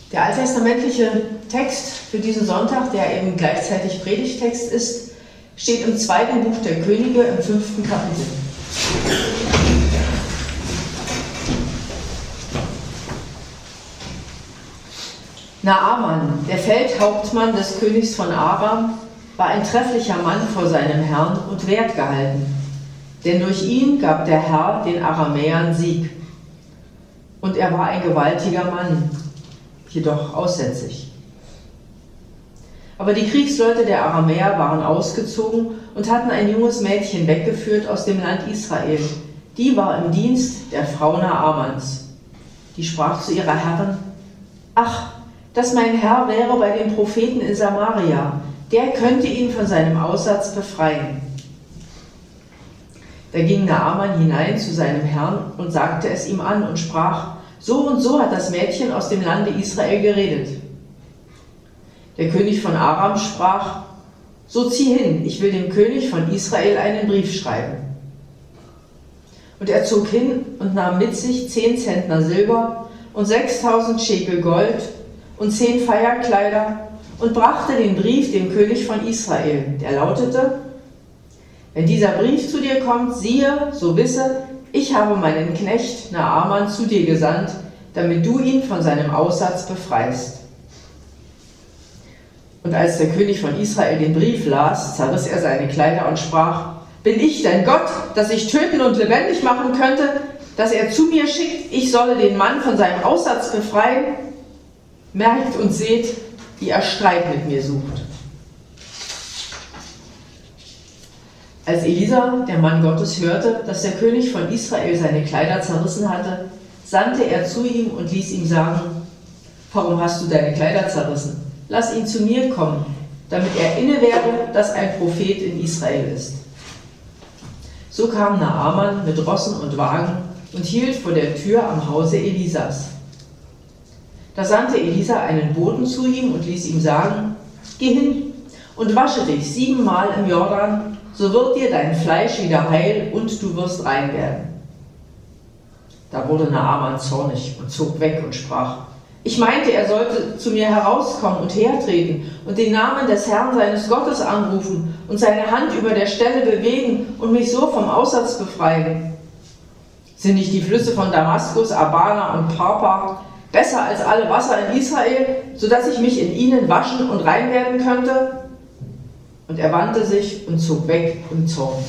Der alttestamentliche Text für diesen Sonntag, der eben gleichzeitig Predigtext ist, steht im 2. Buch der Könige im 5. Kapitel. Naaman, der Feldhauptmann des Königs von Aram, war ein trefflicher Mann vor seinem Herrn und wertgehalten, denn durch ihn gab der Herr den Aramäern Sieg. Und er war ein gewaltiger Mann, jedoch aussätzig. Aber die Kriegsleute der Aramäer waren ausgezogen und hatten ein junges Mädchen weggeführt aus dem Land Israel. Die war im Dienst der Frau Naamans. Die sprach zu ihrer Herrin: Ach, dass mein Herr wäre bei dem Propheten in Samaria, der könnte ihn von seinem Aussatz befreien. Da ging Naaman hinein zu seinem Herrn und sagte es ihm an und sprach: So und so hat das Mädchen aus dem Lande Israel geredet. Der König von Aram sprach: So zieh hin, ich will dem König von Israel einen Brief schreiben. Und er zog hin und nahm mit sich 10 Zentner Silber und 6000 Schekel Gold und 10 Feierkleider und brachte den Brief dem König von Israel, der lautete: Wenn dieser Brief zu dir kommt, siehe, so wisse, ich habe meinen Knecht Naaman zu dir gesandt, damit du ihn von seinem Aussatz befreist. Und als der König von Israel den Brief las, zerriss er seine Kleider und sprach: Bin ich denn Gott, dass ich töten und lebendig machen könnte, dass er zu mir schickt, ich solle den Mann von seinem Aussatz befreien? Merkt und seht, wie er Streit mit mir sucht. Als Elisa, der Mann Gottes, hörte, dass der König von Israel seine Kleider zerrissen hatte, sandte er zu ihm und ließ ihm sagen: Warum hast du deine Kleider zerrissen? Lass ihn zu mir kommen, damit er inne werde, dass ein Prophet in Israel ist. So kam Naaman mit Rossen und Wagen und hielt vor der Tür am Hause Elisas. Da sandte Elisa einen Boten zu ihm und ließ ihm sagen: Geh hin und wasche dich 7-mal im Jordan, so wird dir dein Fleisch wieder heil und du wirst rein werden. Da wurde Naaman zornig und zog weg und sprach: Ich meinte, er sollte zu mir herauskommen und hertreten und den Namen des Herrn seines Gottes anrufen und seine Hand über der Stelle bewegen und mich so vom Aussatz befreien. Sind nicht die Flüsse von Damaskus, Abana und Pharpar besser als alle Wasser in Israel, sodass ich mich in ihnen waschen und rein werden könnte? Und er wandte sich und zog weg im Zorn.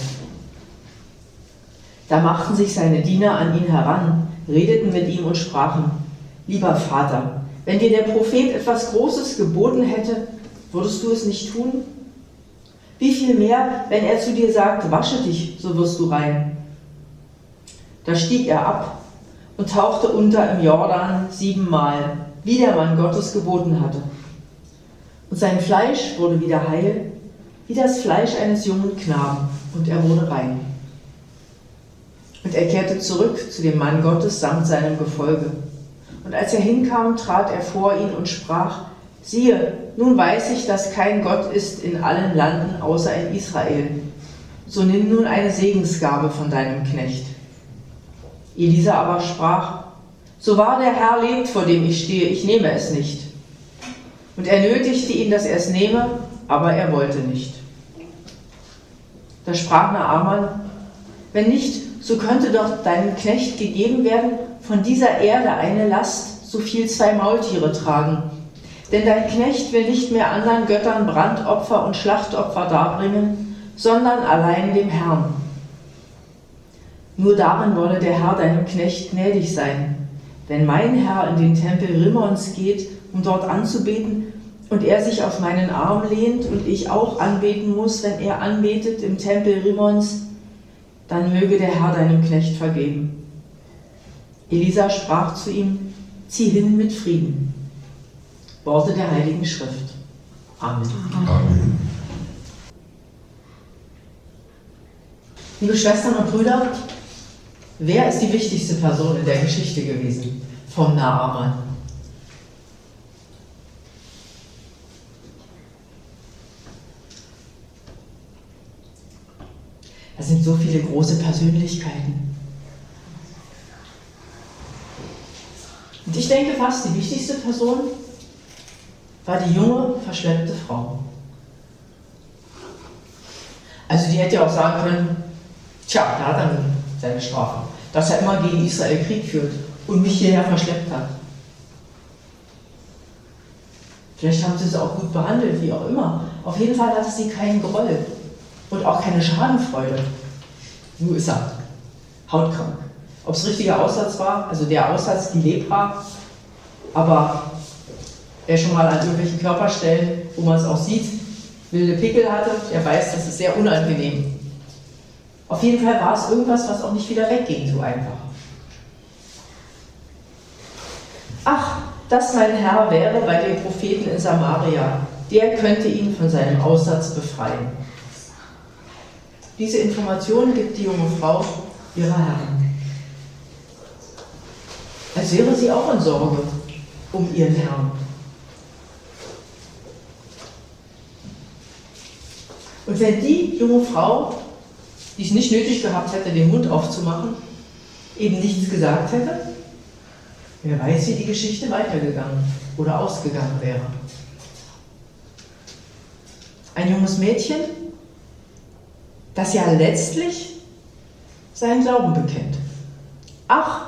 Da machten sich seine Diener an ihn heran, redeten mit ihm und sprachen: Lieber Vater, wenn dir der Prophet etwas Großes geboten hätte, würdest du es nicht tun? Wie viel mehr, wenn er zu dir sagt: Wasche dich, so wirst du rein. Da stieg er ab und tauchte unter im Jordan 7-mal, wie der Mann Gottes geboten hatte. Und sein Fleisch wurde wieder heil, wie das Fleisch eines jungen Knaben, und er wurde rein. Und er kehrte zurück zu dem Mann Gottes samt seinem Gefolge. Und als er hinkam, trat er vor ihn und sprach: Siehe, nun weiß ich, dass kein Gott ist in allen Landen außer in Israel. So nimm nun eine Segensgabe von deinem Knecht. Elisa aber sprach: So wahr der Herr lebt, vor dem ich stehe, ich nehme es nicht. Und er nötigte ihn, dass er es nehme, aber er wollte nicht. Da sprach Naaman: Wenn nicht, so könnte doch deinem Knecht gegeben werden von dieser Erde eine Last, so viel 2 Maultiere tragen. Denn dein Knecht will nicht mehr anderen Göttern Brandopfer und Schlachtopfer darbringen, sondern allein dem Herrn. Nur darin wolle der Herr deinem Knecht gnädig sein, wenn mein Herr in den Tempel Rimmons geht, um dort anzubeten, und er sich auf meinen Arm lehnt und ich auch anbeten muss, wenn er anbetet im Tempel Rimmons, dann möge der Herr deinem Knecht vergeben. Elisa sprach zu ihm: Zieh hin mit Frieden. Worte der Heiligen Schrift. Amen. Amen. Liebe Schwestern und Brüder, wer ist die wichtigste Person in der Geschichte gewesen vom Naaman? Das sind so viele große Persönlichkeiten. Und ich denke fast, die wichtigste Person war die junge, verschleppte Frau. Also die hätte ja auch sagen können, tja, da hat er seine Strafe, dass er immer gegen Israel Krieg führt und mich hierher verschleppt hat. Vielleicht haben sie es auch gut behandelt, wie auch immer. Auf jeden Fall hatte sie keinen Groll und auch keine Schadenfreude. Nur ist er hautkrank. Ob es richtiger Aussatz war, also der Aussatz, die Lepra, aber wer schon mal an irgendwelchen Körperstellen, wo man es auch sieht, wilde Pickel hatte, der weiß, das ist sehr unangenehm. Auf jeden Fall war es irgendwas, was auch nicht wieder wegging, so einfach. Ach, dass mein Herr wäre bei dem Propheten in Samaria, der könnte ihn von seinem Aussatz befreien. Diese Information gibt die junge Frau ihrer Herren. Als wäre sie auch in Sorge um ihren Herrn. Und wenn die junge Frau, die es nicht nötig gehabt hätte, den Mund aufzumachen, eben nichts gesagt hätte, wer weiß, wie die Geschichte weitergegangen oder ausgegangen wäre. Ein junges Mädchen, das ja letztlich seinen Glauben bekennt. Ach,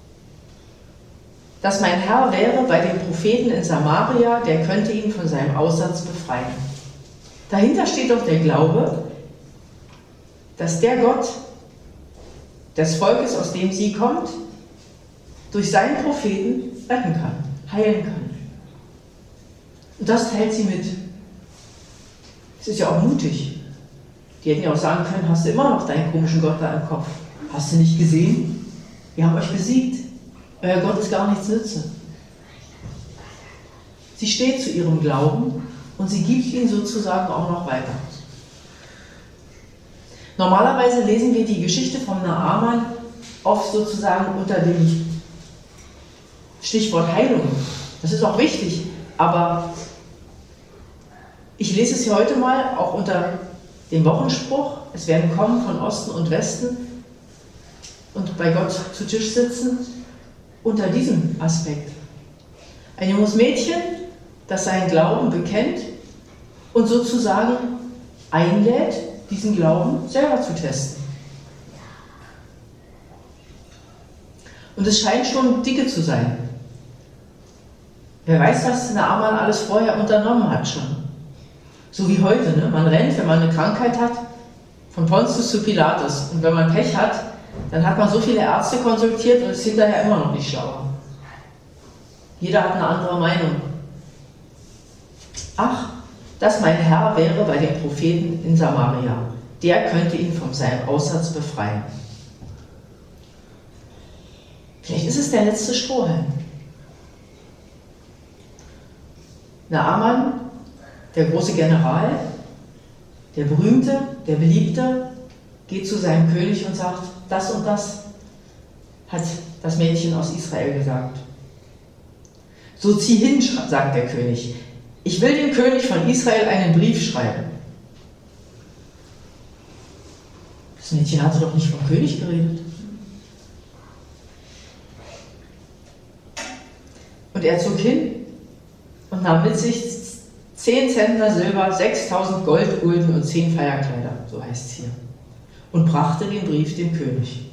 dass mein Herr wäre bei dem Propheten in Samaria, der könnte ihn von seinem Aussatz befreien. Dahinter steht doch der Glaube, dass der Gott des Volkes, aus dem sie kommt, durch seinen Propheten retten kann, heilen kann. Und das teilt sie mit. Es ist ja auch mutig. Die hätten ja auch sagen können, hast du immer noch deinen komischen Gott da im Kopf? Hast du nicht gesehen? Wir haben euch besiegt. Euer Gott ist gar nichts nütze. Sie steht zu ihrem Glauben und sie gibt ihn sozusagen auch noch weiter. Normalerweise lesen wir die Geschichte von Naaman oft sozusagen unter dem Stichwort Heilung. Das ist auch wichtig, aber ich lese es hier heute mal auch unter dem Wochenspruch, es werden kommen von Osten und Westen und bei Gott zu Tisch sitzen, unter diesem Aspekt. Ein junges Mädchen, das seinen Glauben bekennt und sozusagen einlädt, diesen Glauben selber zu testen. Und es scheint schon dicke zu sein. Wer weiß, was Naaman alles vorher unternommen hat schon. So wie heute, ne? Man rennt, wenn man eine Krankheit hat, von Pontius zu Pilatus. Und wenn man Pech hat, dann hat man so viele Ärzte konsultiert und ist hinterher immer noch nicht schlauer. Jeder hat eine andere Meinung. Ach, dass mein Herr wäre bei dem Propheten in Samaria. Der könnte ihn von seinem Aussatz befreien. Vielleicht ist es der letzte Strohhalm. Naaman, der große General, der berühmte, der beliebte, geht zu seinem König und sagt, das und das hat das Mädchen aus Israel gesagt. So zieh hin, sagt der König. Ich will dem König von Israel einen Brief schreiben. Das Mädchen hatte doch nicht vom König geredet. Und er zog hin und nahm mit sich 10 Zentner Silber, 6000 Goldgulden und 10 Feierkleider, so heißt es hier, und brachte den Brief dem König.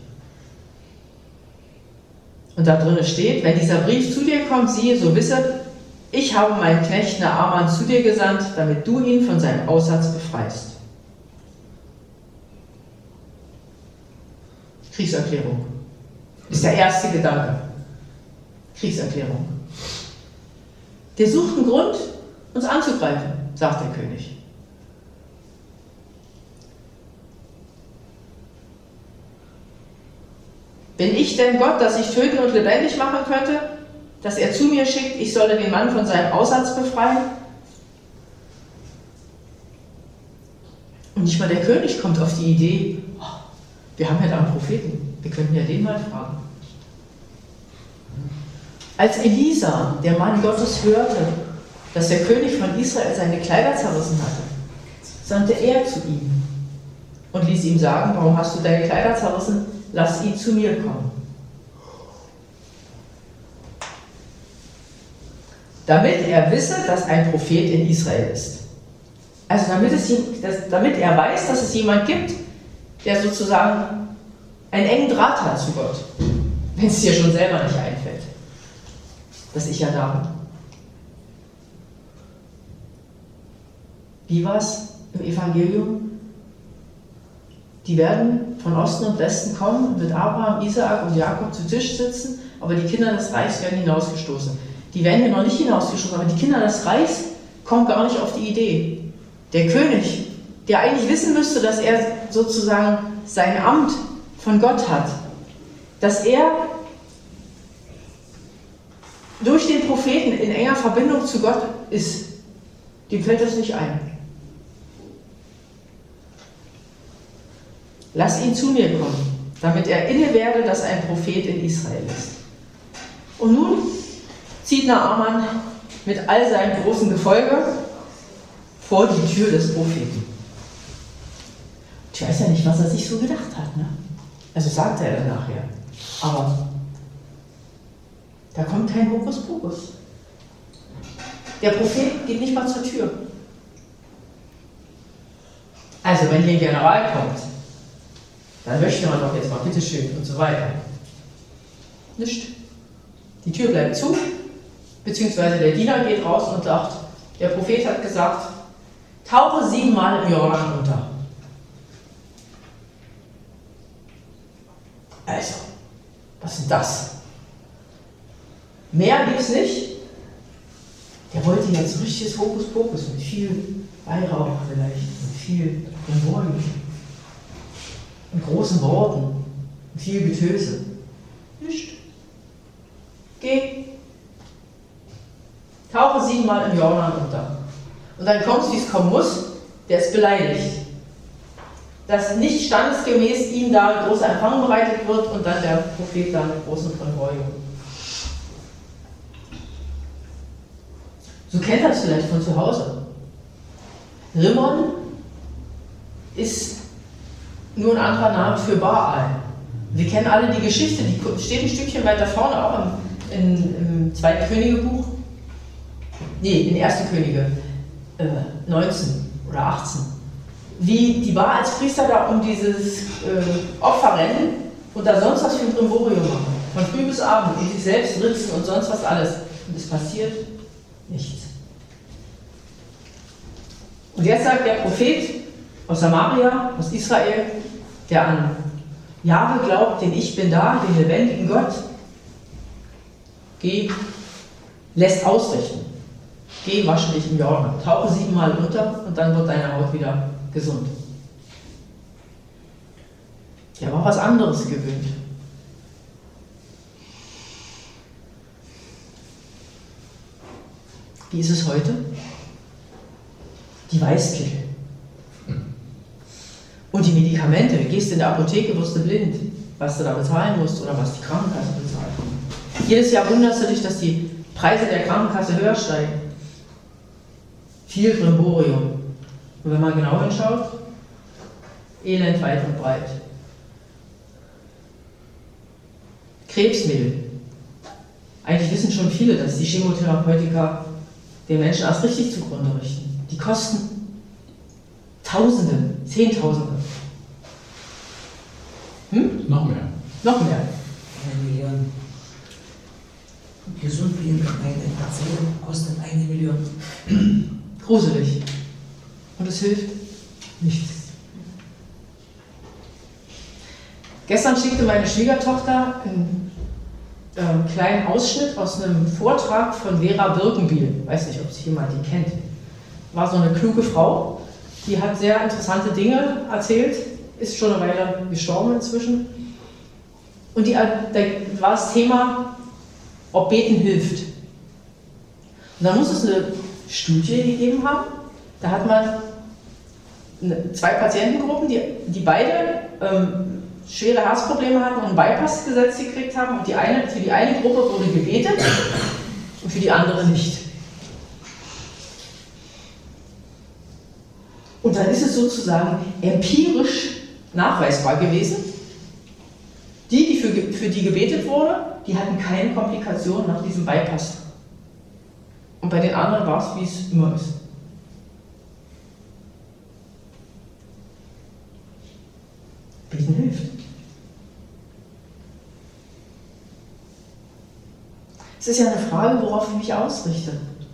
Und da drinnen steht, wenn dieser Brief zu dir kommt, siehe, so wisse, ich habe meinen Knecht Naaman zu dir gesandt, damit du ihn von seinem Aussatz befreist. Kriegserklärung ist der erste Gedanke. Kriegserklärung. Der sucht einen Grund, uns anzugreifen, sagt der König. Bin ich denn Gott, dass ich töten und lebendig machen könnte, dass er zu mir schickt, ich solle den Mann von seinem Aussatz befreien? Und nicht mal der König kommt auf die Idee, oh, wir haben ja da einen Propheten, wir könnten ja den mal fragen. Als Elisa, der Mann Gottes, hörte, dass der König von Israel seine Kleider zerrissen hatte, sandte er zu ihm und ließ ihm sagen, warum hast du deine Kleider zerrissen? Lass ihn zu mir kommen. damit er wisse, dass ein Prophet in Israel ist. Also damit er weiß, dass es jemand gibt, der sozusagen einen engen Draht hat zu Gott, wenn es dir schon selber nicht einfällt, dass ich ja da bin. Wie war es im Evangelium? Die werden von Osten und Westen kommen und mit Abraham, Isaak und Jakob zu Tisch sitzen, aber die Kinder des Reichs werden hinausgestoßen. Die werden hier noch nicht hinausgestoßen, aber die Kinder des Reichs kommen gar nicht auf die Idee. Der König, der eigentlich wissen müsste, dass er sozusagen sein Amt von Gott hat, dass er durch den Propheten in enger Verbindung zu Gott ist, dem fällt das nicht ein. Lass ihn zu mir kommen, damit er inne werde, dass ein Prophet in Israel ist. Und nun zieht Naaman mit all seinem großen Gefolge vor die Tür des Propheten. Ich weiß ja nicht, was er sich so gedacht hat, ne? Also sagte er dann nachher. Aber da kommt kein Hokuspokus. Der Prophet geht nicht mal zur Tür. Also wenn hier ein General kommt, dann möchte man doch jetzt mal bitteschön und so weiter. Nicht. Die Tür bleibt zu, beziehungsweise der Diener geht raus und sagt, der Prophet hat gesagt, tauche 7-mal im Jordan unter. Also, was ist denn das? Mehr gibt's nicht. Der wollte jetzt richtiges Hokuspokus mit viel Weihrauch vielleicht, mit viel Symbolik, mit großen Worten, mit viel Getöse. Nicht. Geh. Tauche 7-mal im Jordan unter. Und dann kommt es, wie es kommen muss, der ist beleidigt. Dass nicht standesgemäß ihm da großer Empfang bereitet wird und dann der Prophet da mit großen Verbeugung. So kennt er es vielleicht von zu Hause. Rimmon ist nur ein anderer Name für Baal. Wir kennen alle die Geschichte, die steht ein Stückchen weiter vorne, auch im 2. Königebuch. Nee, in 1. Könige 19 oder 18. Wie die Baalspriester da um dieses Opfer rennen und da sonst was für ein Brimborium machen. Von früh bis abend, die sich selbst ritzen und sonst was alles. Und es passiert nichts. Und jetzt sagt der Prophet aus Samaria, aus Israel, der an Jahwe glaubt, den Ich bin da, den lebendigen Gott, geh, lässt ausrichten. Geh, wasche dich im Jordan, tauche 7-mal unter und dann wird deine Haut wieder gesund. Der war was anderes gewöhnt. Wie ist es heute? Die Weißkittel. Und die Medikamente. Du gehst in der Apotheke, wirst du blind, was du da bezahlen musst oder was die Krankenkasse bezahlt. Jedes Jahr wunderst du dich, dass die Preise der Krankenkasse höher steigen. Viel Brimborium. Und wenn man genau hinschaut, Elend weit und breit. Krebsmittel. Eigentlich wissen schon viele, dass die Chemotherapeutika den Menschen erst richtig zugrunde richten. Die kosten Tausende, Zehntausende. Noch mehr. Noch mehr. 1 Million. Gesund bleiben, eine Patient kostet 1 Million. Gruselig. Und es hilft nichts. Gestern schickte meine Schwiegertochter einen kleinen Ausschnitt aus einem Vortrag von Vera Birkenbiel. Ich weiß nicht, ob sich jemand die kennt. War so eine kluge Frau, die hat sehr interessante Dinge erzählt, ist schon eine Weile gestorben inzwischen. Und da war das Thema, ob Beten hilft. Und dann muss es eine Studie gegeben haben. Da hat man 2 Patientengruppen, die beide schwere Herzprobleme hatten und einen Bypass gesetzt gekriegt haben. Und für die eine Gruppe wurde gebetet und für die andere nicht. Und dann ist es sozusagen empirisch nachweisbar gewesen, für die gebetet wurde, die hatten keine Komplikationen nach diesem Bypass. Und bei den anderen war es, wie es immer ist. Beten hilft. Es ist ja eine Frage, worauf ich mich ausrichte.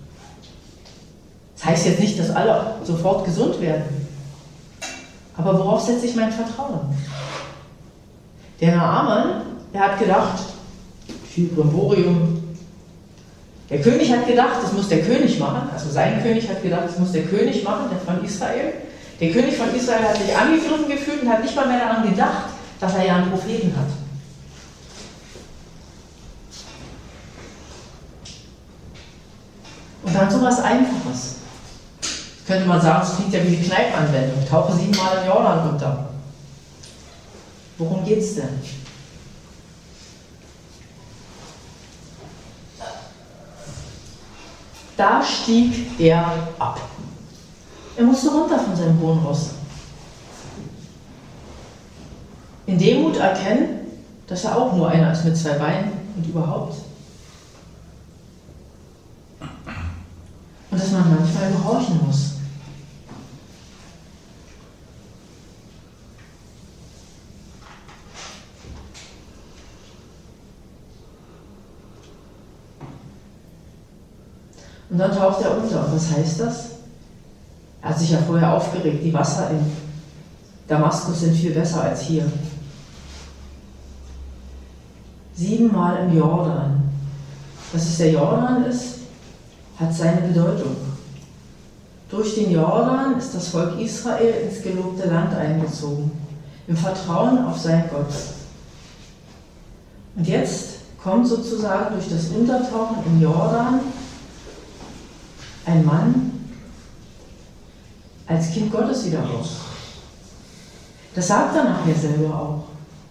Das heißt jetzt nicht, dass alle sofort gesund werden. Aber worauf setze ich mein Vertrauen? Der Naaman, der hat gedacht, viel Brimborium. Der König hat gedacht, das muss der König machen. Also sein König hat gedacht, das muss der König machen, der von Israel. Der König von Israel hat sich angegriffen gefühlt und hat nicht mal mehr daran gedacht, dass er ja einen Propheten hat. Und dann so was Einfaches. Könnte man sagen, das klingt ja wie eine Kneipanwendung. Tauche 7-mal im Jordan unter. Worum geht's denn? Da stieg er ab. Er musste runter von seinem hohen Ross. In Demut erkennen, dass er auch nur einer ist mit 2 Beinen und überhaupt. Und dass man manchmal gehorchen muss. Und dann taucht er unter. Und was heißt das? Er hat sich ja vorher aufgeregt, die Wasser in Damaskus sind viel besser als hier. 7-mal im Jordan. Dass es der Jordan ist, hat seine Bedeutung. Durch den Jordan ist das Volk Israel ins gelobte Land eingezogen, im Vertrauen auf seinen Gott. Und jetzt kommt sozusagen durch das Untertauchen im Jordan ein Mann als Kind Gottes wieder raus. Das sagt er nachher selber auch.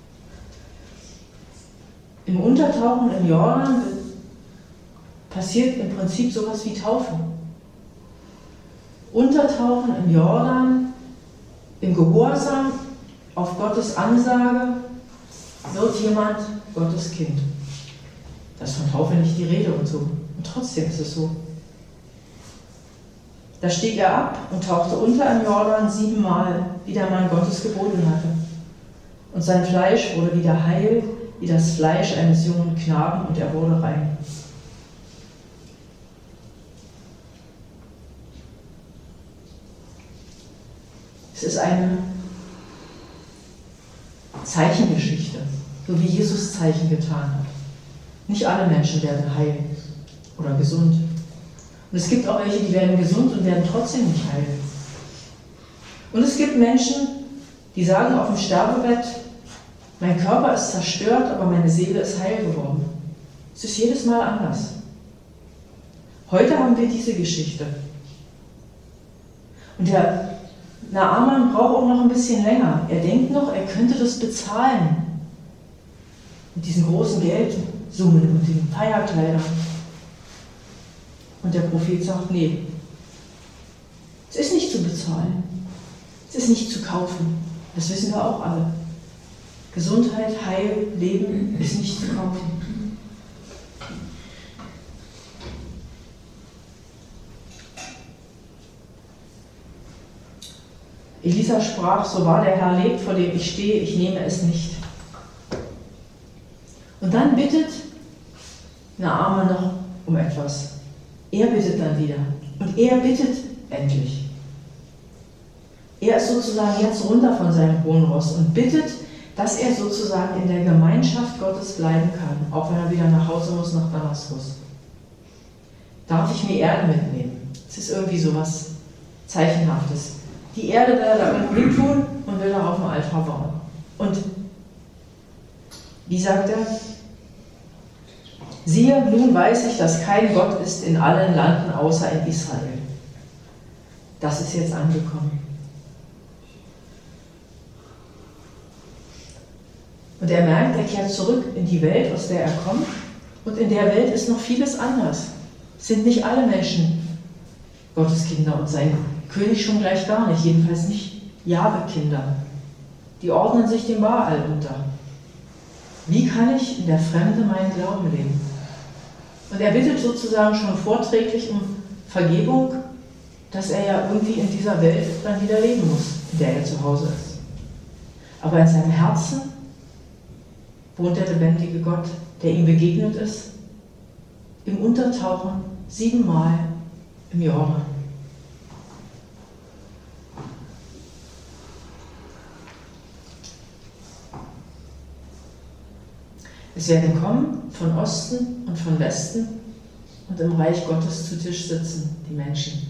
Im Untertauchen im Jordan passiert im Prinzip sowas wie Taufe. Untertauchen im Jordan, im Gehorsam auf Gottes Ansage, wird jemand Gottes Kind. Da ist von Taufe nicht die Rede und so. Und trotzdem ist es so. Da stieg er ab und tauchte unter im Jordan 7-mal, wie der Mann Gottes geboten hatte. Und sein Fleisch wurde wieder heil, wie das Fleisch eines jungen Knaben, und er wurde rein. Es ist eine Zeichengeschichte, so wie Jesus Zeichen getan hat. Nicht alle Menschen werden heil oder gesund. Und es gibt auch welche, die werden gesund und werden trotzdem nicht heil. Und es gibt Menschen, die sagen auf dem Sterbebett, mein Körper ist zerstört, aber meine Seele ist heil geworden. Es ist jedes Mal anders. Heute haben wir diese Geschichte. Und der Naaman braucht auch noch ein bisschen länger. Er denkt noch, er könnte das bezahlen. Mit diesen großen Geldsummen und den Feierkleidern. Und der Prophet sagt, nee, es ist nicht zu bezahlen. Es ist nicht zu kaufen. Das wissen wir auch alle. Gesundheit, Heil, Leben ist nicht zu kaufen. Elisa sprach, so wahr der Herr lebt, vor dem ich stehe, ich nehme es nicht. Und dann bittet Naaman noch um etwas. Er bittet dann wieder. Und er bittet endlich. Er ist sozusagen jetzt runter von seinem hohen Ross und bittet, dass er sozusagen in der Gemeinschaft Gottes bleiben kann, auch wenn er wieder nach Hause muss, nach Damaskus. Darf ich mir Erde mitnehmen? Es ist irgendwie so was Zeichenhaftes. Die Erde will er da irgendwo hin tun und will darauf ein Altar bauen. Und wie sagt er? Siehe, nun weiß ich, dass kein Gott ist in allen Landen außer in Israel. Das ist jetzt angekommen. Und er merkt, er kehrt zurück in die Welt, aus der er kommt. Und in der Welt ist noch vieles anders. Es sind nicht alle Menschen Gottes Kinder und sein König schon gleich gar nicht, jedenfalls nicht Jahwe-Kinder. Die ordnen sich dem Baal unter. Wie kann ich in der Fremde meinen Glauben leben? Und er bittet sozusagen schon vorträglich um Vergebung, dass er ja irgendwie in dieser Welt dann wieder leben muss, in der er zu Hause ist. Aber in seinem Herzen wohnt der lebendige Gott, der ihm begegnet ist, im Untertauchen 7-mal im Jordan. Es werden kommen von Osten und von Westen und im Reich Gottes zu Tisch sitzen, die Menschen.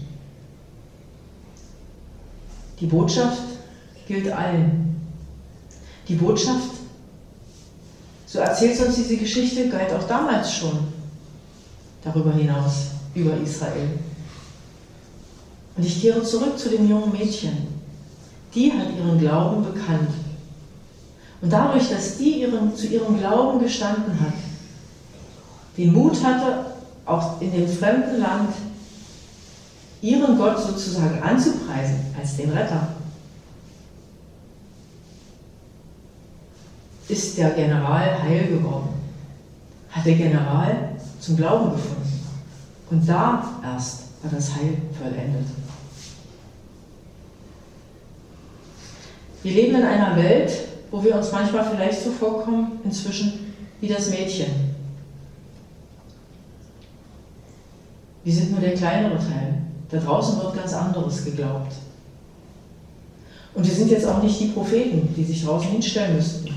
Die Botschaft gilt allen. Die Botschaft, so erzählt uns diese Geschichte, galt auch damals schon darüber hinaus, über Israel. Und ich kehre zurück zu dem jungen Mädchen. Die hat ihren Glauben bekannt. Und dadurch, dass die zu ihrem Glauben gestanden hat, den Mut hatte, auch in dem fremden Land ihren Gott sozusagen anzupreisen als den Retter, ist der General heil geworden, hat der General zum Glauben gefunden. Und da erst war das Heil vollendet. Wir leben in einer Welt, wo wir uns manchmal vielleicht so vorkommen, inzwischen wie das Mädchen. Wir sind nur der kleinere Teil. Da draußen wird ganz anderes geglaubt. Und wir sind jetzt auch nicht die Propheten, die sich draußen hinstellen müssten.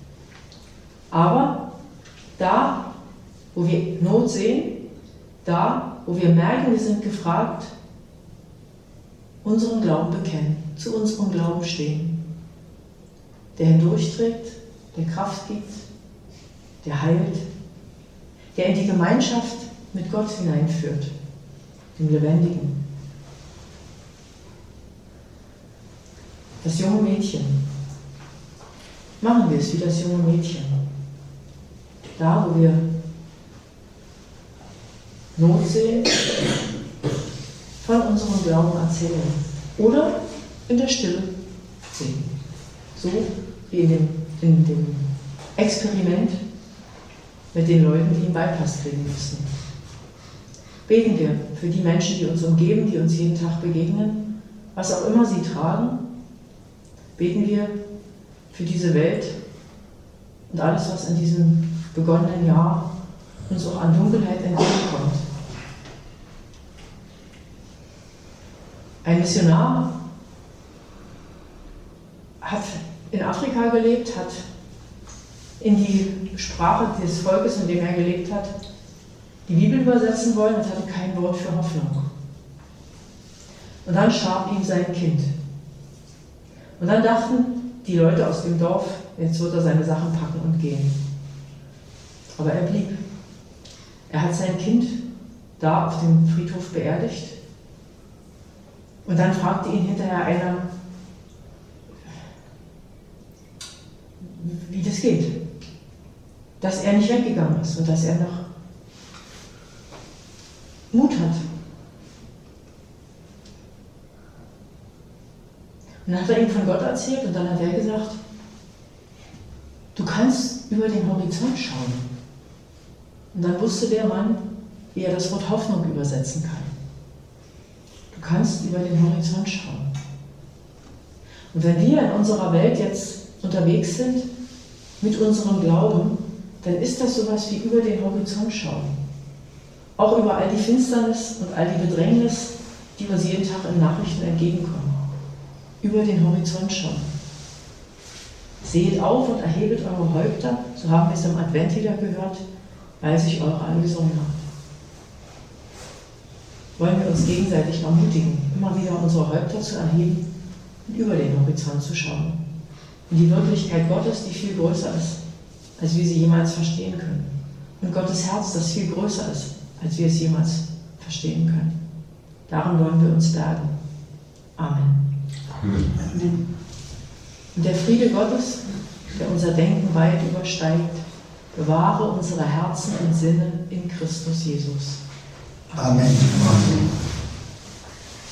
Aber da, wo wir Not sehen, da, wo wir merken, wir sind gefragt, unseren Glauben bekennen, zu unserem Glauben stehen, der hindurchträgt, der Kraft gibt, der heilt, der in die Gemeinschaft mit Gott hineinführt, dem Lebendigen. Das junge Mädchen. Machen wir es wie das junge Mädchen. Da, wo wir Not sehen, von unserem Glauben erzählen. Oder in der Stille singen. So wie in dem Experiment mit den Leuten, die einen Bypass kriegen müssen. Beten wir für die Menschen, die uns umgeben, die uns jeden Tag begegnen, was auch immer sie tragen. Beten wir für diese Welt und alles, was in diesem begonnenen Jahr uns auch an Dunkelheit entgegenkommt. Ein Missionar hat in Afrika gelebt, hat in die Sprache des Volkes, in dem er gelebt hat, die Bibel übersetzen wollen und hatte kein Wort für Hoffnung. Und dann starb ihm sein Kind. Und dann dachten die Leute aus dem Dorf, jetzt wird er seine Sachen packen und gehen. Aber er blieb. Er hat sein Kind da auf dem Friedhof beerdigt. Und dann fragte ihn hinterher einer, wie das geht. Dass er nicht weggegangen ist und dass er noch Mut hat. Und dann hat er ihm von Gott erzählt und dann hat er gesagt, du kannst über den Horizont schauen. Und dann wusste der Mann, wie er das Wort Hoffnung übersetzen kann. Du kannst über den Horizont schauen. Und wenn wir in unserer Welt jetzt unterwegs sind, mit unserem Glauben, dann ist das sowas wie über den Horizont schauen. Auch über all die Finsternis und all die Bedrängnis, die uns jeden Tag in Nachrichten entgegenkommen. Über den Horizont schauen. Seht auf und erhebet eure Häupter, so haben wir es im Advent wieder gehört, weil sich eure angesungen hat. Wollen wir uns gegenseitig ermutigen, immer wieder unsere Häupter zu erheben und über den Horizont zu schauen. In die Wirklichkeit Gottes, die viel größer ist, als wir sie jemals verstehen können. Und Gottes Herz, das viel größer ist, als wir es jemals verstehen können. Darin wollen wir uns bergen. Amen. Amen. Und der Friede Gottes, der unser Denken weit übersteigt, bewahre unsere Herzen und Sinne in Christus Jesus. Amen. Amen.